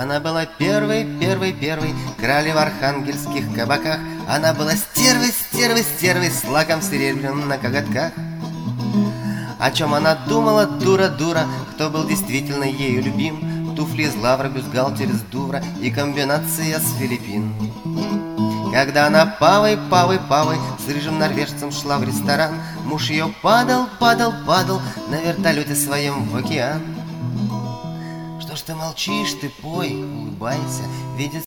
Она была первой крали в архангельских кабаках. Она была стервой, с лаком серебряным на коготках. О чем она думала, дура, кто был действительно ею любим? Туфли из лавра, бюстгальтер из Дувра и комбинация с Филиппин. Когда она павой с рыжим норвежцем шла в ресторан, муж ее падал на вертолете своем в океан. Что ж ты молчишь, ты пой, улыбайся, видит